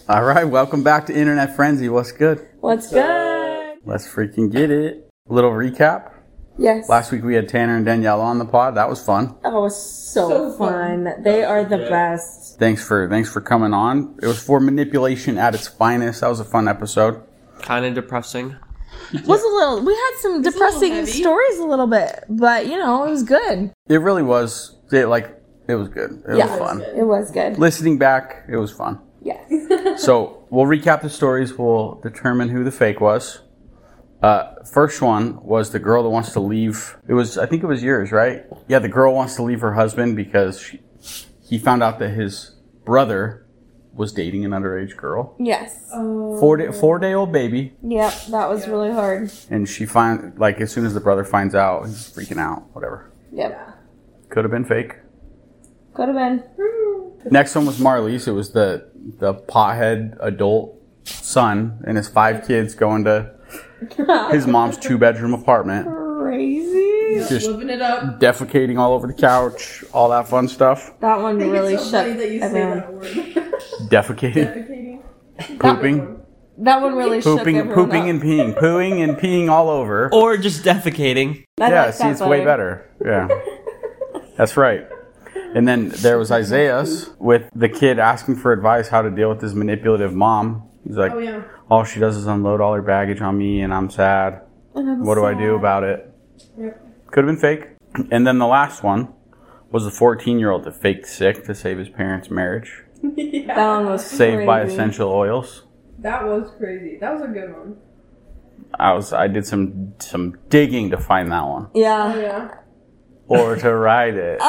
All right, welcome back to Internet Frenzy. What's good? What's good? Let's freaking get it. Little recap. Yes. Last week we had Tanner and Danielle on the pod. That was fun. That was so fun. They are the best. Thanks for coming on. It was for manipulation at its finest. That was a fun episode. Kind of depressing. Was a little. We had some depressing stories a little bit, but it was good. It really was. It was good. It was fun. It was good. Listening back, it was fun. Yes. So we'll recap the stories. We'll determine who the fake was. First one was the girl that wants to leave. I think it was yours, right? Yeah, the girl wants to leave her husband because he found out that his brother was dating an underage girl. Yes. Four-day-old baby. Yep, that was really hard. And she as soon as the brother finds out, he's freaking out. Whatever. Yep. Could have been fake. Could have been. Next one was Marley's. It was the pothead adult son and his 5 kids going to his mom's 2-bedroom apartment. Crazy. Just living it up. Defecating all over the couch, all that fun stuff. That one really It's so shook funny that you say that word. Defecating. Defecating. Pooping. That one really shook Pooping and peeing. Pooing and peeing all over. Or just defecating. It's way better. Yeah. That's right. And then there was Isaiah's with the kid asking for advice how to deal with his manipulative mom. He's like, all she does is unload all her baggage on me and I'm sad. What do I do about it? Yep. Could have been fake. And then the last one was the 14-year-old that faked sick to save his parents' marriage. That one was Saved by essential oils. That was crazy. That was a good one. I did some digging to find that one. Yeah. Oh, yeah. Or to write it.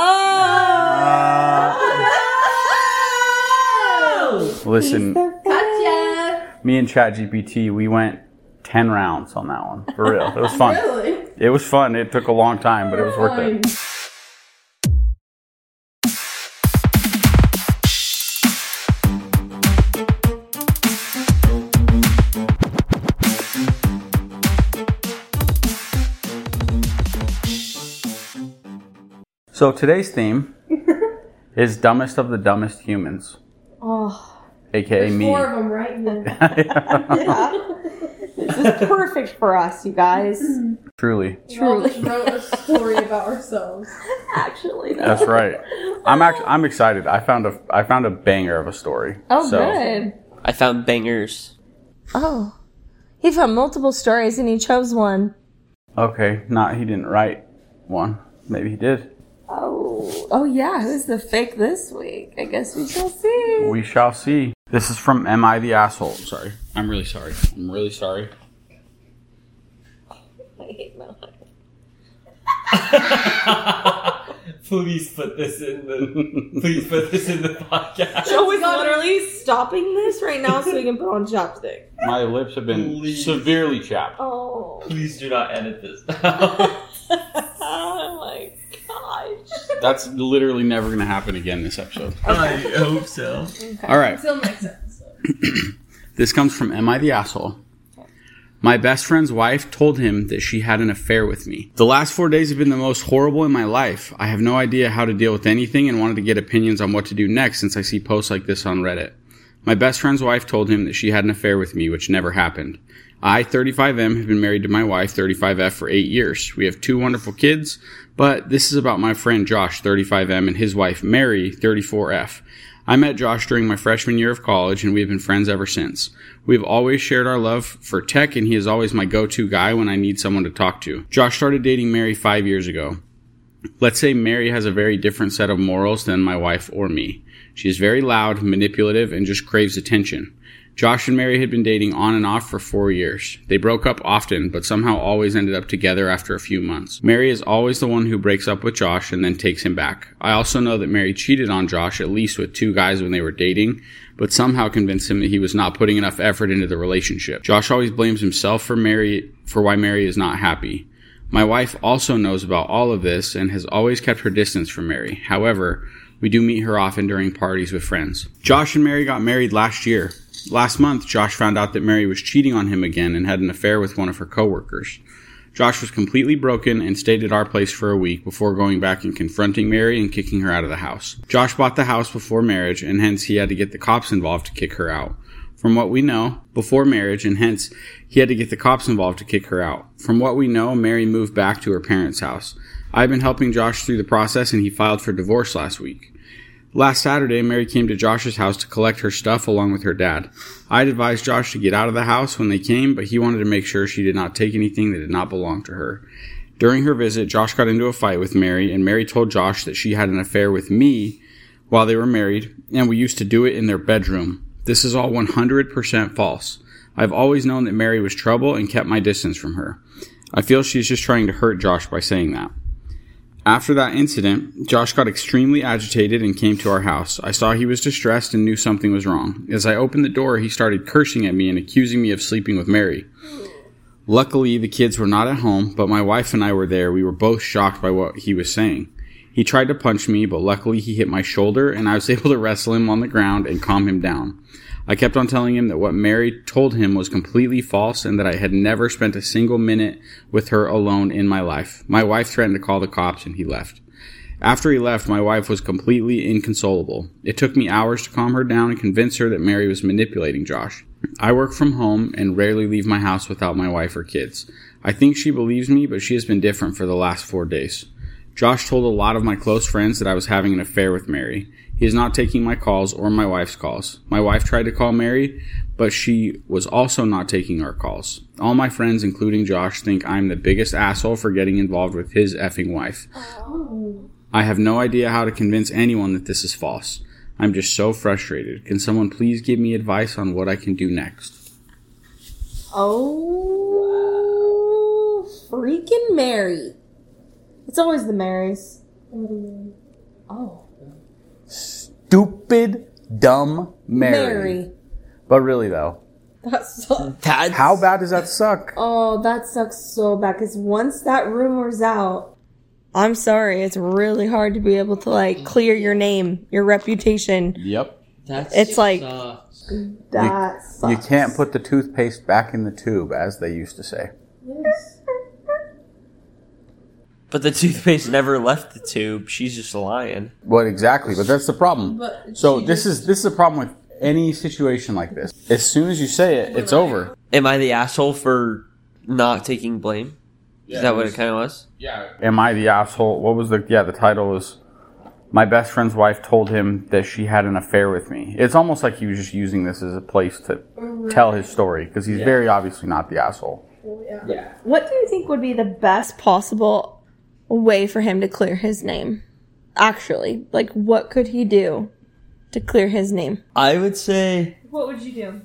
Listen, Gotcha. me and ChatGPT, we went 10 rounds on that one. For real. It was fun. Really? It was fun. It took a long time, but it was worth it. So today's theme is dumbest of the dumbest humans. Oh. AKA There's me. 4 of them right here. Yeah. This is perfect for us, you guys. Truly. We all just wrote a story about ourselves. Actually, no. That's right. I'm excited. I found a banger of a story. Oh, good. I found bangers. Oh. He found multiple stories and he chose one. Okay, he didn't write one. Maybe he did. Oh yeah, who's the fake this week? I guess we shall see. We shall see. This is from Am I the Asshole? Sorry. I'm really sorry. I hate my life. Please put this in the podcast. Joe is literally stopping this right now so he can put on chopstick. My lips have been severely chapped. Oh. Please do not edit this. Oh my gosh. That's literally never going to happen again this episode. I hope so. Okay. All right. Still makes sense. This comes from Am I the Asshole? My best friend's wife told him that she had an affair with me. The last 4 days have been the most horrible in my life. I have no idea how to deal with anything and wanted to get opinions on what to do next since I see posts like this on Reddit. My best friend's wife told him that she had an affair with me, which never happened. I, 35M, have been married to my wife, 35F, for 8 years. We have 2 wonderful kids, but this is about my friend Josh, 35M, and his wife, Mary, 34F. I met Josh during my freshman year of college, and we have been friends ever since. We have always shared our love for tech, and he is always my go-to guy when I need someone to talk to. Josh started dating Mary 5 years ago. Let's say Mary has a very different set of morals than my wife or me. She is very loud, manipulative, and just craves attention. Josh and Mary had been dating on and off for 4 years. They broke up often, but somehow always ended up together after a few months. Mary is always the one who breaks up with Josh and then takes him back. I also know that Mary cheated on Josh at least with 2 guys when they were dating, but somehow convinced him that he was not putting enough effort into the relationship. Josh always blames himself for why Mary is not happy. My wife also knows about all of this and has always kept her distance from Mary. However, we do meet her often during parties with friends. Josh and Mary got married last year. Last month, Josh found out that Mary was cheating on him again and had an affair with one of her coworkers. Josh was completely broken and stayed at our place for a week before going back and confronting Mary and kicking her out of the house. Josh bought the house before marriage, and hence he had to get the cops involved to kick her out. from what we know, before marriage, and hence he had to get the cops involved to kick her out. From what we know, Mary moved back to her parents' house. I've been helping Josh through the process, and he filed for divorce last week. Last Saturday, Mary came to Josh's house to collect her stuff along with her dad. I'd advised Josh to get out of the house when they came, but he wanted to make sure she did not take anything that did not belong to her. During her visit, Josh got into a fight with Mary, and Mary told Josh that she had an affair with me while they were married, and we used to do it in their bedroom. This is all 100% false. I've always known that Mary was trouble and kept my distance from her. I feel she's just trying to hurt Josh by saying that. After that incident, Josh got extremely agitated and came to our house. I saw he was distressed and knew something was wrong. As I opened the door, he started cursing at me and accusing me of sleeping with Mary. Luckily, the kids were not at home, but my wife and I were there. We were both shocked by what he was saying. He tried to punch me, but luckily he hit my shoulder, and I was able to wrestle him on the ground and calm him down. I kept on telling him that what Mary told him was completely false and that I had never spent a single minute with her alone in my life. My wife threatened to call the cops, and he left. After he left, my wife was completely inconsolable. It took me hours to calm her down and convince her that Mary was manipulating Josh. I work from home and rarely leave my house without my wife or kids. I think she believes me, but she has been different for the last 4 days. Josh told a lot of my close friends that I was having an affair with Mary. He is not taking my calls or my wife's calls. My wife tried to call Mary, but she was also not taking our calls. All my friends, including Josh, think I'm the biggest asshole for getting involved with his effing wife. I have no idea how to convince anyone that this is false. I'm just so frustrated. Can someone please give me advice on what I can do next? Oh, freaking Mary. It's always the Marys. Oh. Stupid, dumb Mary. But really, though. That sucks. How bad does that suck? Oh, that sucks so bad. Because once that rumor's out, I'm sorry, it's really hard to be able to, like, clear your name, your reputation. Yep. It's like, that sucks. You can't put the toothpaste back in the tube, as they used to say. Yes. But the toothpaste never left the tube. She's just lying. Well, exactly, but that's the problem. But So she this is the problem with any situation like this. As soon as you say it, it's over. Am I the asshole for not taking blame? Is that what it kind of was? Yeah. Am I the asshole? What was the title was, my best friend's wife told him that she had an affair with me. It's almost like he was just using this as a place to tell his story, because he's very obviously not the asshole. Yeah. What do you think would be the best possible way for him to clear his name? Actually, like, what could he do to clear his name? I would say, What would you do?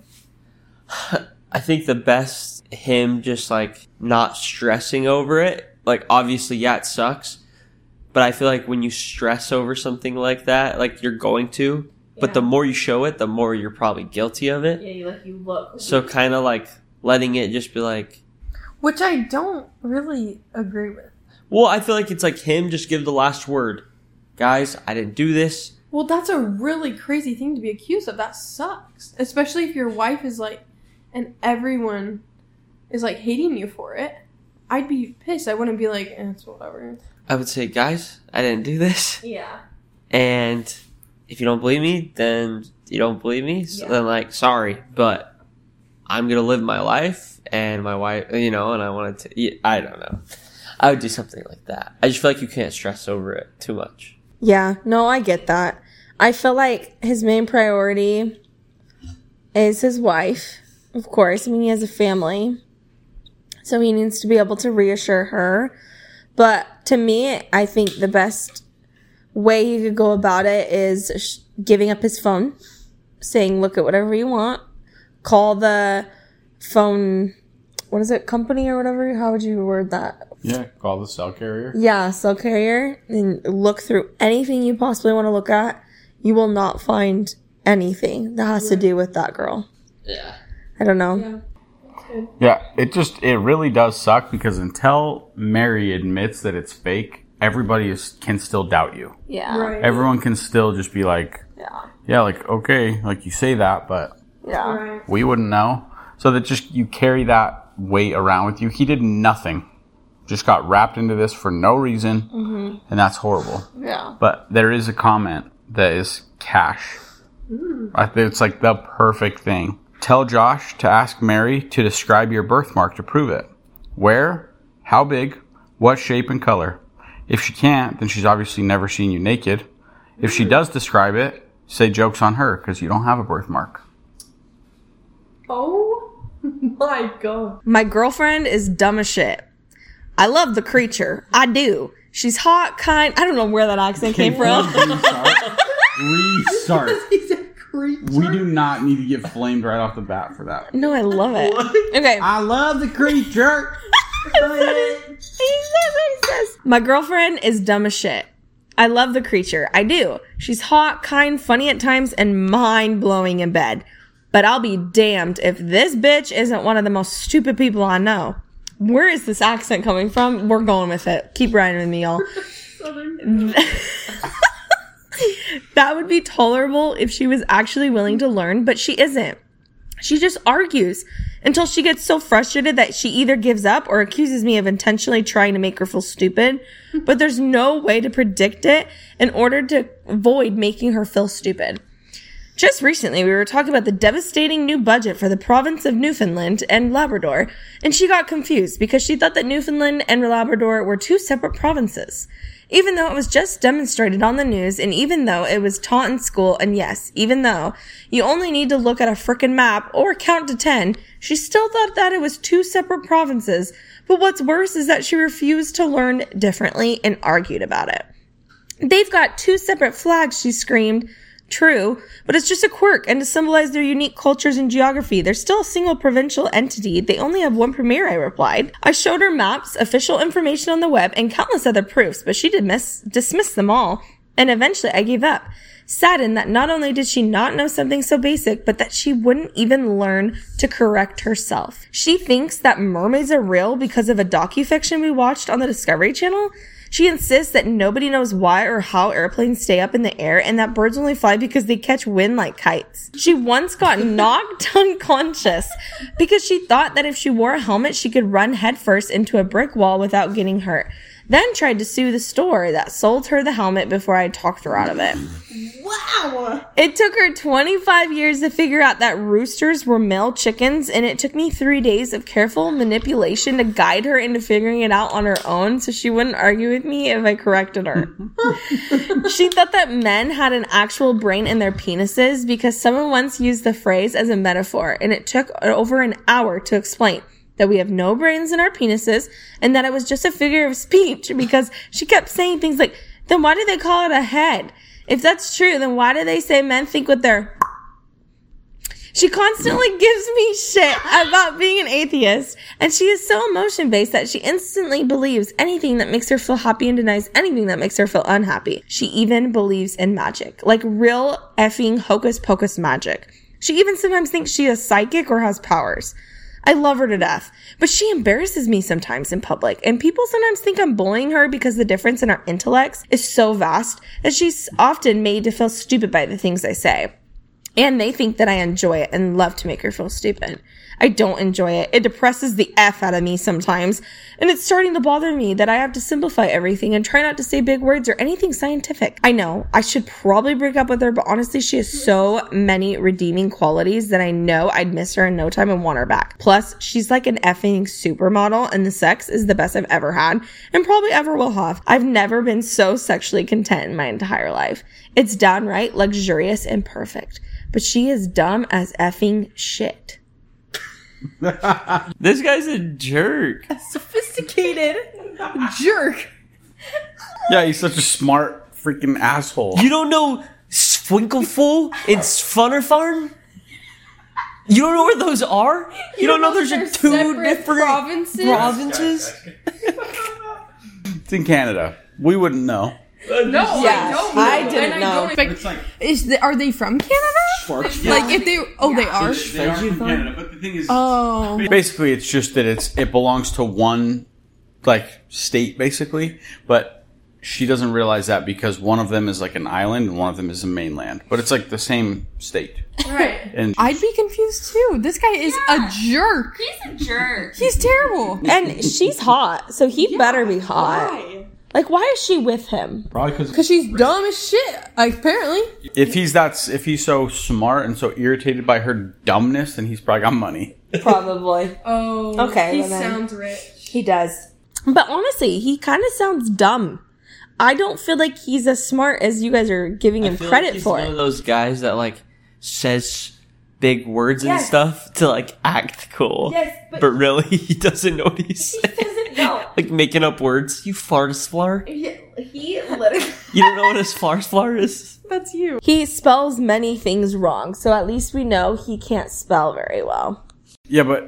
I think the best, him just like not stressing over it. Like, obviously, yeah, it sucks. But I feel like when you stress over something like that, like you're going to, but the more you show it, the more you're probably guilty of it. Yeah, you look. So kind of like letting it just be like, Which I don't really agree with. well, I feel like it's like him just give the last word. Guys, I didn't do this. Well, that's a really crazy thing to be accused of. That sucks. Especially if your wife is like, and everyone is like hating you for it. I'd be pissed. I wouldn't be like, it's whatever. I would say, guys, I didn't do this. Yeah. And if you don't believe me, then you don't believe me. So then, like, sorry, but I'm going to live my life and my wife, you know, and I wanted to, I don't know. I would do something like that. I just feel like you can't stress over it too much. Yeah, no, I get that. I feel like his main priority is his wife, of course. I mean, he has a family, so he needs to be able to reassure her. But to me, I think the best way he could go about it is giving up his phone, saying, look at whatever you want, call the phone, what is it, company or whatever? How would you word that? Yeah, call the cell carrier. Yeah, cell carrier, and look through anything you possibly want to look at. You will not find anything that has to do with that girl. Yeah. I don't know. Yeah, it really does suck, because until Mary admits that it's fake, everybody can still doubt you. Yeah. Right. Everyone can still just be like, yeah, like, okay, like you say that, but Yeah. Right. we wouldn't know. So that just, you carry that weight around with you. He did nothing. Just got wrapped into this for no reason, and that's horrible. Yeah. But there is a comment that is cash. I think it's like the perfect thing Tell Josh to ask Mary to describe your birthmark to prove it. Where? How big? What shape and color? If she can't, then she's obviously never seen you naked. If she does describe it, say joke's on her because you don't have a birthmark. Oh my god. My girlfriend is dumb as shit. I love the creature. I do. She's hot, kind. I don't know where that accent came from. Restart. He's a creature. We do not need to get flamed right off the bat for that. No, I love it. Okay. I love the creature. He says. My girlfriend is dumb as shit. I love the creature. I do. She's hot, kind, funny at times, and mind-blowing in bed. But I'll be damned if this bitch isn't one of the most stupid people I know. Where is this accent coming from? We're going with it. Keep riding with me, y'all. That would be tolerable if she was actually willing to learn, but she isn't. She just argues until she gets so frustrated that she either gives up or accuses me of intentionally trying to make her feel stupid. But there's no way to predict it in order to avoid making her feel stupid. Just recently, we were talking about the devastating new budget for the province of Newfoundland and Labrador, and she got confused because she thought that Newfoundland and Labrador were two separate provinces. Even though it was just demonstrated on the news, and even though it was taught in school, and yes, even though you only need to look at a frickin' map or count to 10, she still thought that it was two separate provinces. But what's worse is that she refused to learn differently and argued about it. They've got two separate flags, she screamed. True, but it's just a quirk, and to symbolize their unique cultures and geography. They're still a single provincial entity. They only have one premier, I replied. I showed her maps, official information on the web, and countless other proofs, but she dismissed them all, and eventually I gave up. Saddened that not only did she not know something so basic, but that she wouldn't even learn to correct herself. She thinks that mermaids are real because of a docufiction we watched on the Discovery Channel. She insists that nobody knows why or how airplanes stay up in the air and that birds only fly because they catch wind like kites. She once got knocked unconscious because she thought that if she wore a helmet, she could run headfirst into a brick wall without getting hurt. Then tried to sue the store that sold her the helmet before I talked her out of it. Wow. It took her 25 years to figure out that roosters were male chickens, and it took me 3 days of careful manipulation to guide her into figuring it out on her own so she wouldn't argue with me if I corrected her. She thought that men had an actual brain in their penises because someone once used the phrase as a metaphor, and it took over an hour to explain that we have no brains in our penises and that it was just a figure of speech because she kept saying things like, then why do they call it a head? If that's true, then why do they say men think with their... She constantly gives me shit about being an atheist, and she is so emotion-based that she instantly believes anything that makes her feel happy and denies anything that makes her feel unhappy. She even believes in magic, like real effing hocus-pocus magic. She even sometimes thinks she is psychic or has powers. I love her to death, but she embarrasses me sometimes in public, and people sometimes think I'm bullying her because the difference in our intellects is so vast that she's often made to feel stupid by the things I say. And they think that I enjoy it and love to make her feel stupid. I don't enjoy it. It depresses the F out of me sometimes. And it's starting to bother me that I have to simplify everything and try not to say big words or anything scientific. I know I should probably break up with her, but honestly, she has so many redeeming qualities that I know I'd miss her in no time and want her back. Plus, she's like an effing supermodel, and the sex is the best I've ever had and probably ever will have. I've never been so sexually content in my entire life. It's downright luxurious and perfect. But she is dumb as effing shit. This guy's a jerk. Sophisticated jerk. Yeah, he's such a smart freaking asshole. You don't know Swinklefool and Funnerfarn? You don't know where those are? You don't know there's they're two separate different provinces? It's in Canada. We wouldn't know. No, Yeah, I don't. I didn't and know. I don't expect. It's like Are they from Canada? Like if they? Oh, they are. they are from Canada, but the thing is, Oh, basically, it's just that it belongs to one like state, basically. But she doesn't realize that because one of them is like an island and one of them is a mainland. But it's like the same state. right. And I'd be confused too. This guy is a jerk. He's a jerk. He's terrible. And she's hot, so he better be hot. Why? Like, why is she with him? Probably because Because she's dumb as shit, apparently. if he's so smart and so irritated by her dumbness, then he's probably got money. Probably. Oh, Okay, he well then. sounds rich. He does. But honestly, he kind of sounds dumb. I don't feel like he's as smart as you guys are giving him I feel credit like he's for. one of those guys that like says big words and Yes. stuff to like act cool. Yes, but- really he doesn't know what he's saying. doesn't know. Like making up words. You flartsplar? He literally... You don't know what a flarsplar is? That's you. He spells many things wrong, so at least we know he can't spell very well. Yeah, but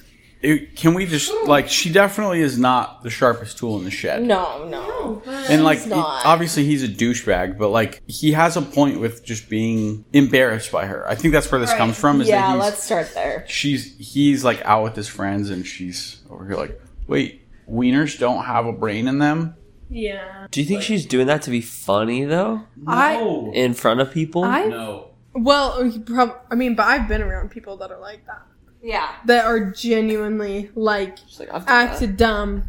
can we just like she definitely is not the sharpest tool in the shed. No. And like not. obviously he's a douchebag, but like he has a point with just being embarrassed by her. I think that's where this comes from. Is Yeah, that let's start there. he's like out with his friends and she's over here like, wait, wieners don't have a brain in them? Yeah. Do you think she's doing that to be funny though? No. In front of people? No. Well, but I've been around people that are like that. Yeah. That are genuinely like She's like, I've done that. acted dumb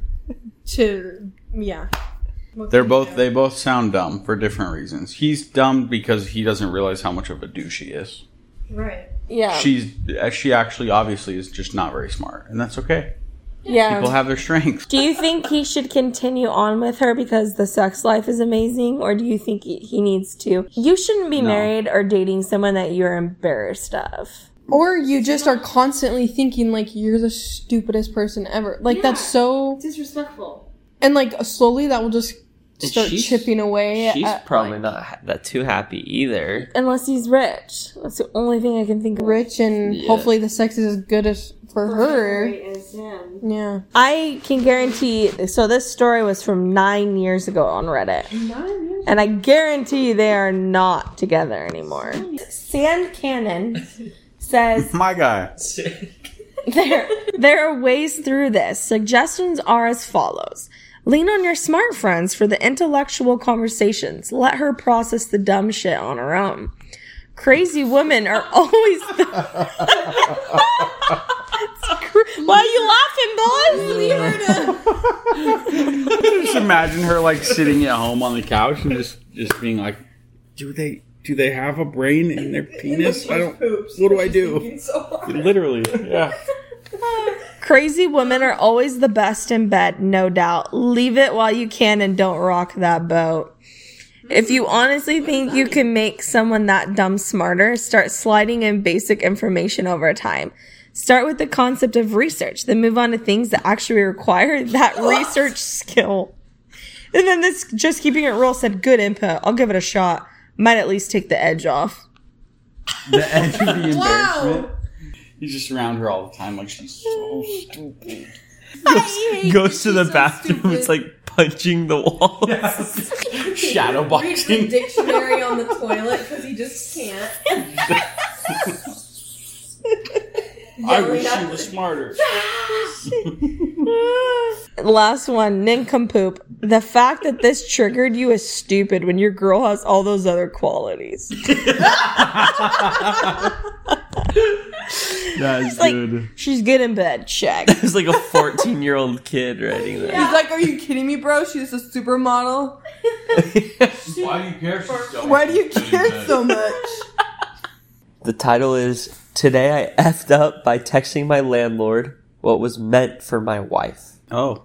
to yeah. They both sound dumb for different reasons. He's dumb because he doesn't realize how much of a douche he is. Right. Yeah. She actually obviously is just not very smart, and that's okay. yeah. People have their strengths. Do you think he should continue on with her because the sex life is amazing? Or do you think he needs to? You shouldn't be No. married or dating someone that you're embarrassed of. Or you just are constantly thinking like you're the stupidest person ever. Like that's so Disrespectful. and like slowly that will just And start she's- chipping away. She's at, probably like, not that too happy either. Unless he's rich. That's the only thing I can think of. rich and Yeah. hopefully the sex is as good as for her. Is him. Yeah. I can guarantee, so this story was from 9 years ago on Reddit. And I guarantee you they are not together anymore. Sand Cannon says, My guy. there are ways through this. Suggestions are as follows. Lean on your smart friends for the intellectual conversations. Let her process the dumb shit on her own. Crazy women are always Why are you laughing, boys? Just imagine her like sitting at home on the couch and just being like, do they have a brain in their penis? I don't. What do I do? Literally, yeah. Crazy women are always the best in bed, no doubt. Leave it while you can and don't rock that boat. If you honestly think you can make someone that dumb smarter, start sliding in basic information over time. Start with the concept of research, then move on to things that actually require that research skill. And then this Just Keeping It Real said, good input. I'll give it a shot. Might at least take the edge off. The edge of the embarrassment. He's just around her all the time, like she's so stupid. Goes to the bathroom, it's like punching the wall. Shadow boxing. dictionary on the toilet because he just can't. I wish she was smarter. Last one, nincompoop. The fact that this triggered you is stupid when your girl has all those other qualities. That's Like, good. she's good in bed. Check. It's like a 14-year-old kid writing that. He's like, are you kidding me, bro? She's a supermodel. Why do you care? Why do you care so much? The title is Today I effed up by texting my landlord what was meant for my wife. Oh.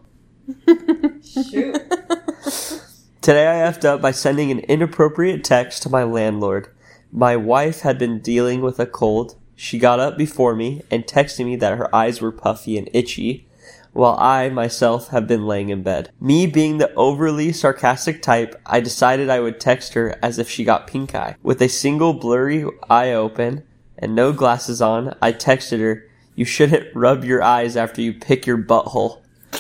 Today I effed up by sending an inappropriate text to my landlord. My wife had been dealing with a cold. She got up before me and texted me that her eyes were puffy and itchy, while I, myself, have been laying in bed. Me being the overly sarcastic type, I decided I would text her as if she got pink eye. With a single blurry eye open and no glasses on, I texted her, "You shouldn't rub your eyes after you pick your butthole."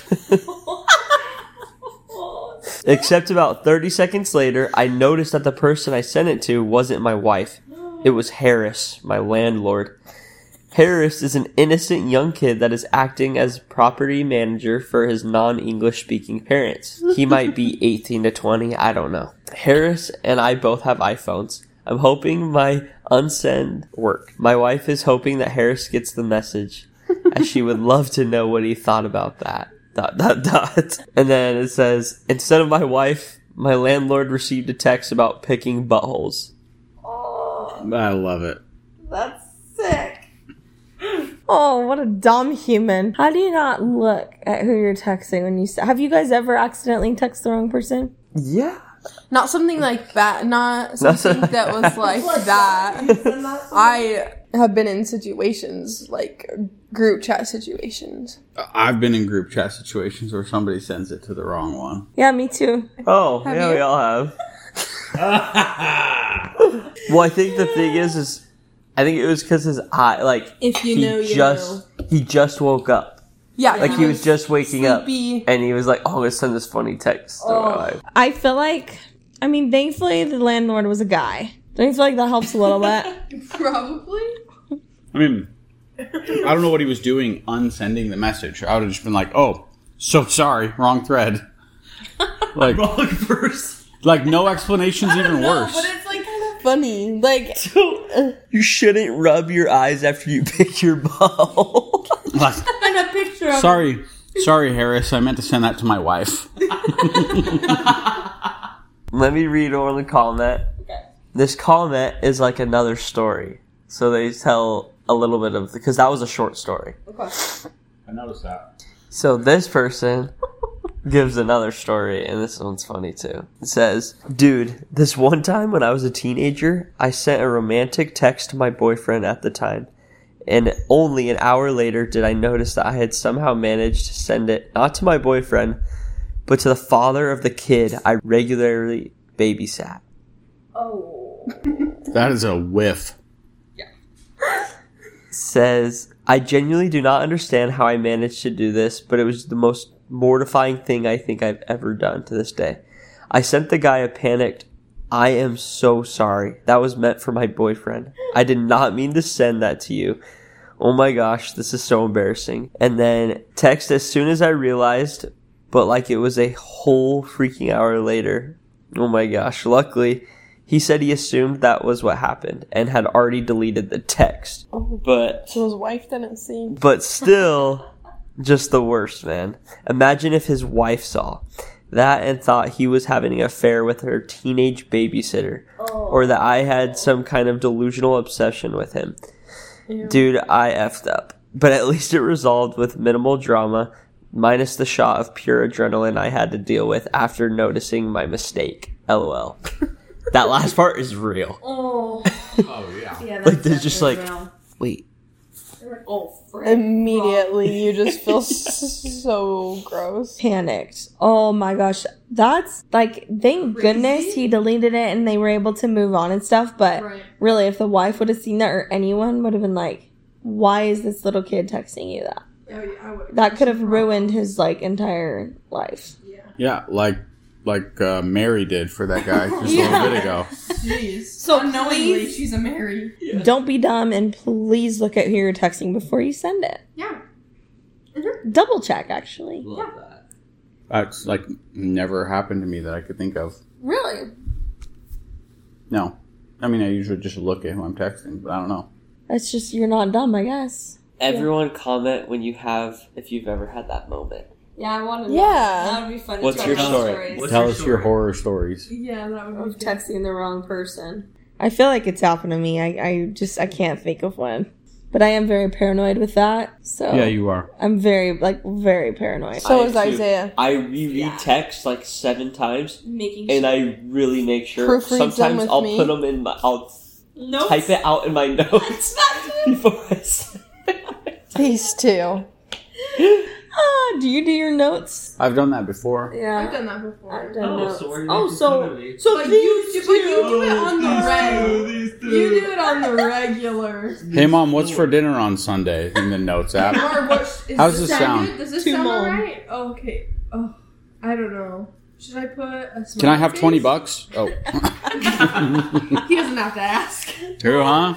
Except about 30 seconds later, I noticed that the person I sent it to wasn't my wife. It was Harris, my landlord. Harris is an innocent young kid that is acting as property manager for his non-English speaking parents. He might be 18 to 20, I don't know. Harris and I both have iPhones. I'm hoping my unsend work. My wife is hoping that Harris gets the message, as she would love to know what he thought about that. dot, dot, dot. And then it says, instead of my wife, my landlord received a text about picking buttholes. Oh, I love it. that's sick. Oh, what a dumb human. How do you not look at who you're texting when you have you guys ever accidentally texted the wrong person? Yeah. Not something like that. Not something that was like that. I have been in situations like group chat situations. I've been in group chat situations where somebody sends it to the wrong one. Yeah, me too. Oh, Have yeah, you? we all have. Well, I think the thing is I think it was because his eye, like, If you he know, you just, he just woke up. Yeah, Like, he was just waking sleepy. up. And he was like, oh, I'm going to send this funny text to my wife. I feel like, I mean, thankfully the landlord was a guy. Don't you feel like that helps a little bit? Probably. I mean, I don't know what he was doing unsending the message. I would have just been like, oh, so sorry, wrong thread. Like, Wrong person. like no explanation's even worse. But it's like kind of funny. Like, You shouldn't rub your eyes after you pick your ball. Like, and a picture of sorry, Harris. I meant to send that to my wife. Let me read over the comment. Okay. This comment is like another story. So they tell a little bit of, because that was a short story. I noticed that. So this person gives another story, and this one's funny too. It says, dude, this one time when I was a teenager, I sent a romantic text to my boyfriend at the time. And only an hour later did I notice that I had somehow managed to send it not to my boyfriend, but to the father of the kid I regularly babysat. Oh. That is a whiff. Says, I genuinely do not understand how I managed to do this, but it was the most mortifying thing I think I've ever done to this day. I sent the guy a panicked, I am so sorry. That was meant for my boyfriend. I did not mean to send that to you. Oh my gosh, this is so embarrassing. And then text as soon as I realized, but like it was a whole freaking hour later. Oh my gosh. Luckily, he said he assumed that was what happened and had already deleted the text. But so his wife didn't see. but still, just the worst, man. Imagine if his wife saw that and thought he was having an affair with her teenage babysitter. Or that I had some kind of delusional obsession with him. Ew. Dude, I effed up. But at least it resolved with minimal drama, minus the shot of pure adrenaline I had to deal with after noticing my mistake. LOL. That last part is real. Oh. Oh, yeah. Yeah, Like, there's just like, wait. oh, Immediately, you just feel so gross. panicked. Oh my gosh. That's like, thank goodness he deleted it and they were able to move on and stuff. But Right. really, if the wife would have seen that or anyone would have been like, why is this little kid texting you that? Oh, yeah, I would. That could have ruined his like entire life. Yeah, like Mary did for that guy just a little bit ago. Jeez. So unknowingly, please- she's a Mary. Don't be dumb and please look at who you're texting before you send it. Yeah. Double check, actually. Love that. That's like never happened to me that I could think of. Really? No. I mean, I usually just look at who I'm texting, but I don't know. That's just, you're not dumb, I guess. Everyone comment when you have, if you've ever had that moment. Yeah, I want to know. Yeah. That would be fun. What's your story? Tell us your horror stories. Yeah, that would Of be texting the wrong person. I feel like it's happened to me. I can't think of one. But I am very paranoid with that. So Yeah, you are. I'm very paranoid. So I is too. Isaiah. I reread text like 7 times, Making and I really make sure. Proofreads them Sometimes with I'll me. put them in my. I'll notes. type it out in my notes before I send it. These two. Do you do your notes? I've done that before. Yeah. I've done that before. I've done notes. so we're Oh, making so fun of me. But you do it on the reg. You do it on the regular. Hey, Mom, what's for dinner on Sunday in the notes app? Or what? Is How's this sound? good? Does this To sound Mom. alright? Oh, okay. Oh, I don't know. Should I put a Can I have smiley $20? Oh. face? He doesn't have to ask. Who, huh?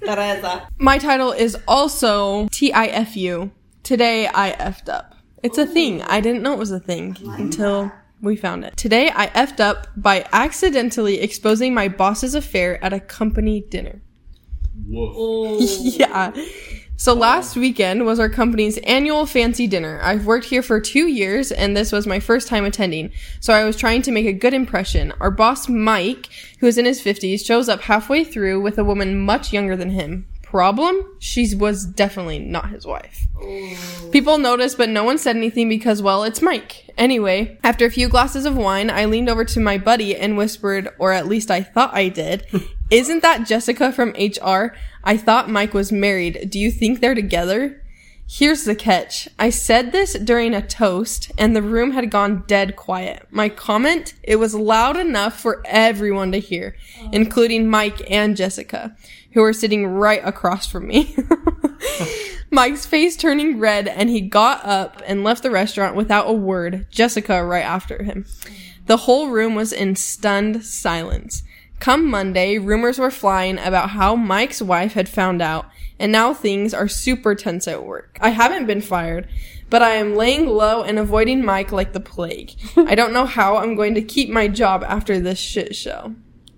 My title is also TIFU. Today I effed up. It's a thing. I didn't know it was a thing until we found it. Today I effed up by accidentally exposing my boss's affair at a company dinner. Woof. Yeah. So last weekend was our company's annual fancy dinner. I've worked here for 2 years and this was my first time attending. So I was trying to make a good impression. Our boss, Mike, who is in his 50s, shows up halfway through with a woman much younger than him. Problem? She was definitely not his wife. People noticed, but no one said anything because, well, it's Mike. Anyway, after a few glasses of wine, I leaned over to my buddy and whispered, or at least I thought I did, "Isn't that Jessica from HR? I thought Mike was married. Do you think they're together?" Here's the catch. I said this during a toast, and the room had gone dead quiet. My comment, it was loud enough for everyone to hear, including Mike and Jessica, who were sitting right across from me. Mike's face turning red, and he got up and left the restaurant without a word, Jessica right after him. The whole room was in stunned silence. Come Monday, rumors were flying about how Mike's wife had found out, and now things are super tense at work. I haven't been fired, but I am laying low and avoiding Mike like the plague. I don't know how I'm going to keep my job after this shit show.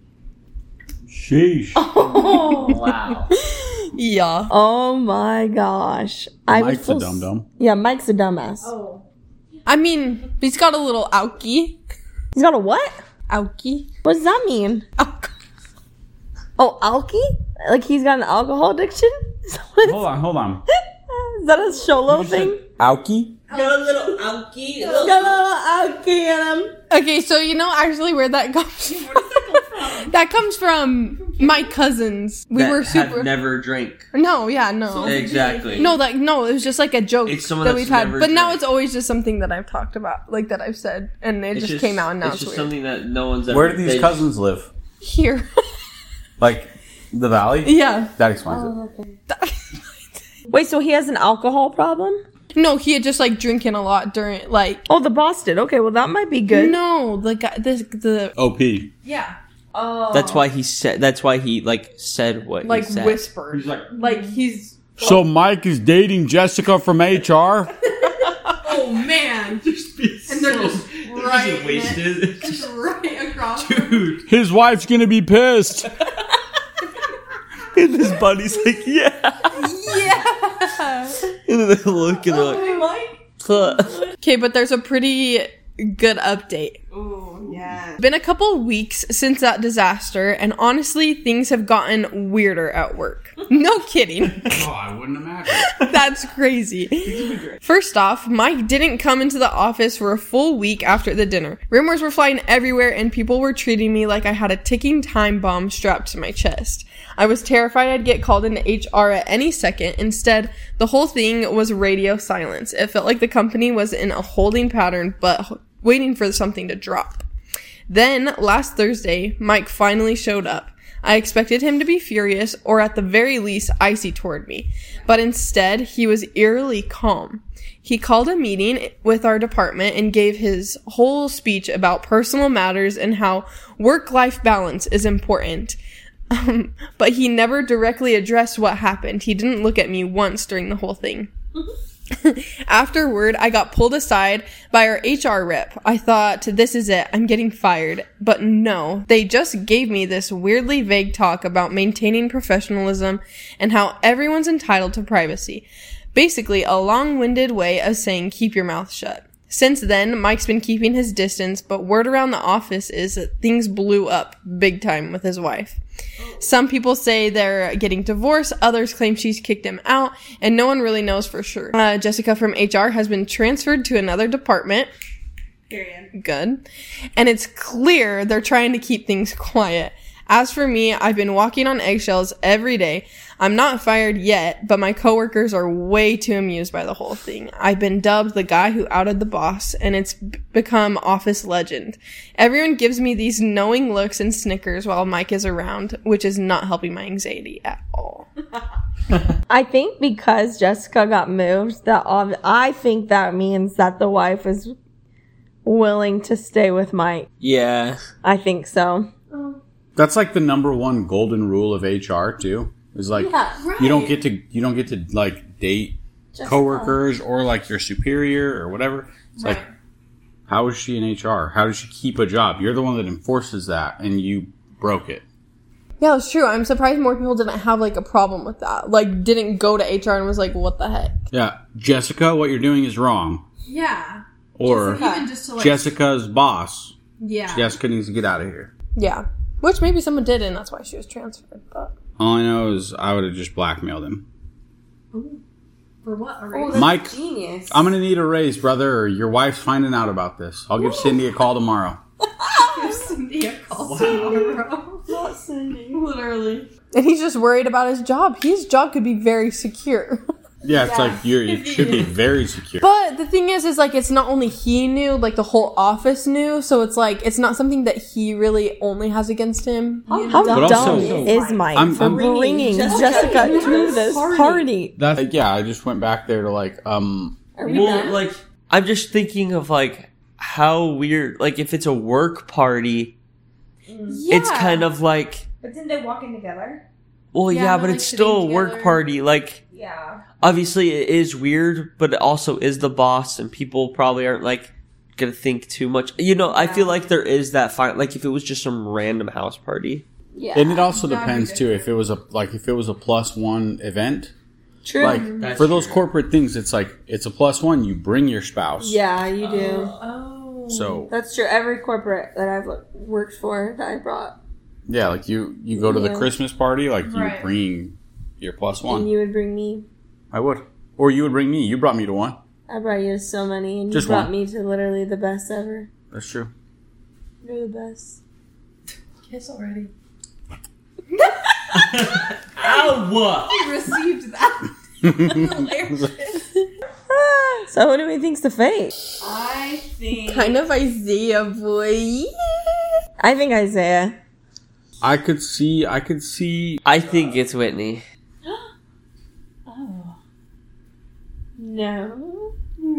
Sheesh. Oh, wow. Yeah. Oh my gosh. Mike's a dum-dum. Yeah, Mike's a dumbass. Oh. I mean, he's got a little alky. He's got a what? Alky. What does that mean? Alk- Oh, alky? Like he's got an alcohol addiction? Hold on. Is that a Sholo thing? Alki? Got a little alky. Got a little alky in him. Okay, so you know actually where that comes from? That comes from my cousins. We were super... Have never drank. No, yeah, no. Exactly. No, it was just like a joke It's someone that that's we've had. never But now drank. it's always just something that I've talked about, like that I've said, and it just came out and now it's it's just weird. something that no one's ever... Where do these they- cousins live? Here. Like, the valley? Yeah. That explains it. Wait, so he has an alcohol problem? No, he had just like drinking a lot during like... Oh, the boss did. Okay, well that might be good. No, the guy, the OP. Yeah. Oh. That's why he said... That's why he, like, said what like he said. whispered. Like he's... So Mike is dating Jessica from HR? Oh man. And they're just right, just right across. Dude. His wife's gonna be pissed. And his buddy's like, yeah. Yeah. And then they look and they're like... Okay, but there's a pretty good update. Oh, yeah. Been a couple weeks since that disaster, and honestly, things have gotten weirder at work. No kidding. Oh, I wouldn't imagine. That's crazy. First off, Mike didn't come into the office for a full week after the dinner. Rumors were flying everywhere, and people were treating me like I had a ticking time bomb strapped to my chest. I was terrified I'd get called into HR at any second. Instead, the whole thing was radio silence. It felt like the company was in a holding pattern, but waiting for something to drop. Then, last Thursday, Mike finally showed up. I expected him to be furious, or at the very least, icy toward me. But instead, he was eerily calm. He called a meeting with our department and gave his whole speech about personal matters and how work-life balance is important. But he never directly addressed what happened. He didn't look at me once during the whole thing. Afterward, I got pulled aside by our HR rep. I thought, this is it. I'm getting fired. But no, they just gave me this weirdly vague talk about maintaining professionalism and how everyone's entitled to privacy. Basically, a long-winded way of saying keep your mouth shut. Since then, Mike's been keeping his distance, but word around the office is that things blew up big time with his wife. Some people say they're getting divorced, others claim she's kicked him out, and no one really knows for sure. Jessica from HR has been transferred to another department. Period. Good. And it's clear they're trying to keep things quiet. As for me, I've been walking on eggshells every day. I'm not fired yet, but my coworkers are way too amused by the whole thing. I've been dubbed the guy who outed the boss, and it's become office legend. Everyone gives me these knowing looks and snickers while Mike is around, which is not helping my anxiety at all. I think because Jessica got moved, I think that means that the wife is willing to stay with Mike. Yeah. I think so. That's like the number one golden rule of HR too. Is like you don't get to like date coworkers or like your superior or whatever. It's like, how is she in HR? How does she keep a job? You're the one that enforces that, and you broke it. Yeah, that's true. I'm surprised more people didn't have like a problem with that. Like, didn't go to HR and was like, "What the heck?" Yeah, Jessica, what you're doing is wrong. Yeah. Or Even just to like. Jessica's boss. Yeah. Jessica needs to get out of here. Yeah, which maybe someone did, and that's why she was transferred. But All I know is I would have just blackmailed him. For what? A Oh, raise? that's Mike, genius. I'm going to need a raise, brother, or your wife's finding out about this. I'll give Cindy a call tomorrow. Give Cindy a call tomorrow. Not Cindy. Literally. and he's just worried about his job. His job could be very secure. Yeah, it's like it should be very secure. But the thing is like it's not only he knew, like the whole office knew. So it's like it's not something that he really only has against him. How But dumb also- is Mike I'm- for I'm- bringing Jessica to this party? That's yeah, I just went back there to like Are we Well, done? like, I'm just thinking of, like, how weird, like, if it's a work party, it's kind of like, But didn't they walk in together? well, Yeah, yeah, but, but like, it's still a sitting work together. party. Like, Yeah. obviously it is weird, but it also is the boss, and people probably aren't, like, gonna think too much. You know, I feel like there is that fine, like, if it was just some random house party. Yeah. and it also That'd be depends too if it was a +1 event. True. Like for those corporate things, it's like it's a +1. You bring your spouse. yeah, you do. Oh. So That's true. Every corporate that I've worked for that I brought, yeah, like you go to the Yeah. Christmas party, like you Right. bring your and +1. you would bring me. I would, or you would bring me. You brought me to one. I brought you to so many, and you Just brought one. me to literally the best ever. That's true. You're the best. Kiss already. Ow! He received that. Hilarious. So who do we think's the fake? I think. kind of Isaiah boy. I think Isaiah. I could see. I think it's Whitney. No.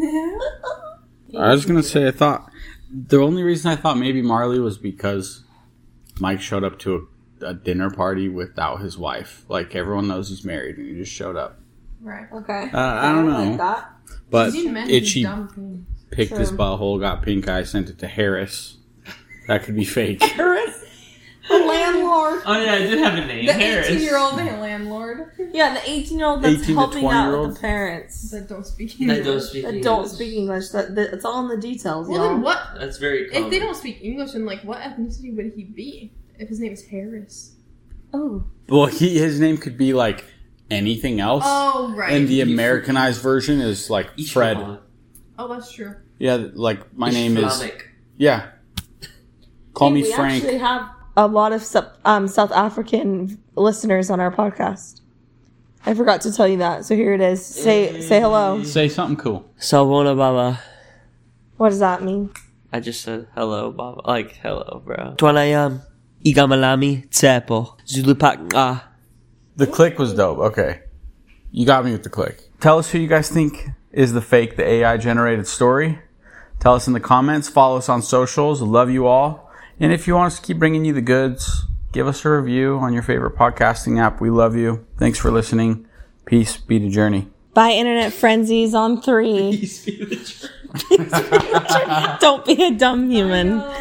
I was gonna say I thought the only reason I thought maybe Marley was because Mike showed up to a dinner party without his wife. Like everyone knows he's married, and he just showed up. Right. Okay. I don't know, Like that. but He mentioned Itchy dumb things. picked his True. butthole, got pink eye, sent it to Harris. That could be fake. The landlord. Oh yeah, I did have a name. The 18-year-old landlord Yeah, the 18-year-old that's 18 to helping out 20-year-old? with the parents. that don't speak That English. don't speak That don't English. speak English. It's all in the details, Well, y'all. then what? That's very common. If they don't speak English, then like, what ethnicity would he be? If his name is Harris. Oh. Well, his name could be like anything else, Oh right. and the Americanized version is like Fred. Oh, that's true. Yeah, like my name is Islamic. yeah. Call me we Frank. actually have a lot of South African listeners on our podcast. I forgot to tell you that, so here it is. Say hello. Say something cool. Sawubona Baba. What does that mean? I just said hello, Baba. Like hello, bro. Twanayam. Igamalami Tsepo. Zulupak. The click was dope. Okay. You got me with the click. Tell us who you guys think is the fake, the AI generated story. Tell us in the comments. Follow us on socials. Love you all. And if you want us to keep bringing you the goods, give us a review on your favorite podcasting app. We love you. Thanks for listening. Peace be to Journey. Bye, Internet Frenzies on 3. Don't be a dumb human.